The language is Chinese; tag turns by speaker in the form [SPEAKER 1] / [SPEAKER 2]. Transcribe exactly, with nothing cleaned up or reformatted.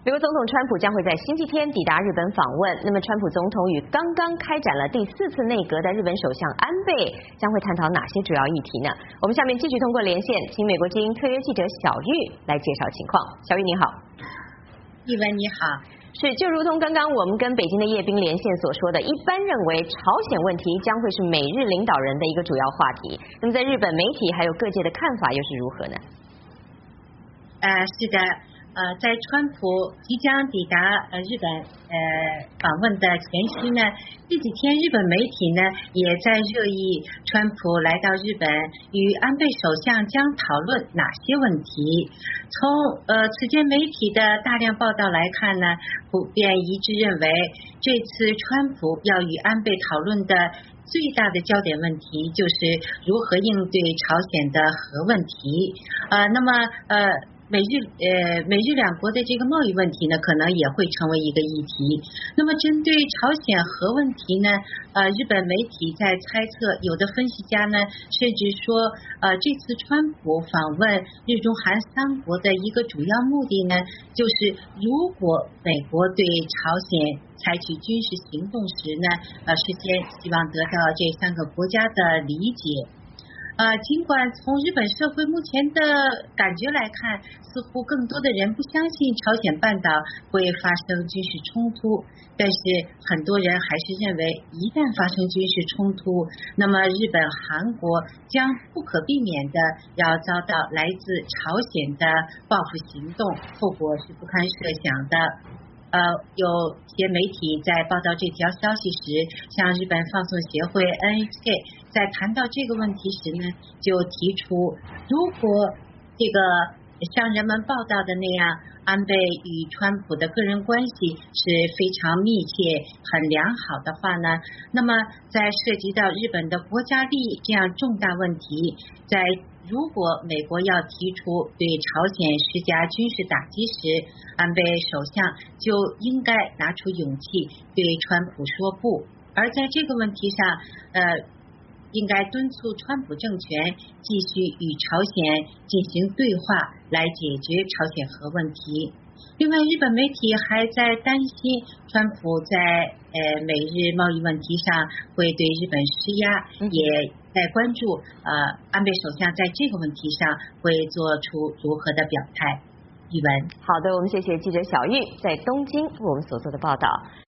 [SPEAKER 1] 美国总统川普将会在星期天抵达日本访问。那么，川普总统与刚刚开展了第四次内阁的日本首相安倍将会探讨哪些主要议题呢？我们下面继续通过连线，请美国之音特约记者小玉来介绍情况。小玉你好。
[SPEAKER 2] 一文你好。
[SPEAKER 1] 是，就如同刚刚我们跟北京的叶斌连线所说的，一般认为朝鲜问题将会是美日领导人的一个主要话题。那么，在日本媒体还有各界的看法又是如何呢？
[SPEAKER 2] 呃，是的。呃，在川普即将抵达呃日本呃访问的前夕呢，这几天日本媒体呢也在热议川普来到日本与安倍首相将讨论哪些问题。从呃此前媒体的大量报道来看呢，普遍一致认为，这次川普要与安倍讨论的最大的焦点问题就是如何应对朝鲜的核问题。呃，那么呃。美日呃美日两国的这个贸易问题呢，可能也会成为一个议题。那么针对朝鲜核问题呢，呃，日本媒体在猜测，有的分析家呢，甚至说，呃，这次川普访问日中韩三国的一个主要目的呢，就是如果美国对朝鲜采取军事行动时呢，呃，事先希望得到这三个国家的理解。呃，尽管从日本社会目前的感觉来看，似乎更多的人不相信朝鲜半岛会发生军事冲突，但是很多人还是认为，一旦发生军事冲突，那么日本、韩国将不可避免的要遭到来自朝鲜的报复行动，后果是不堪设想的。呃，有些媒体在报道这条消息时，像日本放送协会 N H K 在谈到这个问题时呢，就提出，如果这个像人们报道的那样，安倍与川普的个人关系是非常密切、很良好的话呢，那么在涉及到日本的国家利益这样重大问题，在如果美国要提出对朝鲜施加军事打击时，安倍首相就应该拿出勇气对川普说不。而在这个问题上，呃，应该敦促川普政权继续与朝鲜进行对话，来解决朝鲜核问题。另外，日本媒体还在担心川普在呃美日贸易问题上会对日本施压，也在关注呃安倍首相在这个问题上会做出如何的表态。语文，
[SPEAKER 1] 好的，我们谢谢记者小玉在东京为我们所做的报道。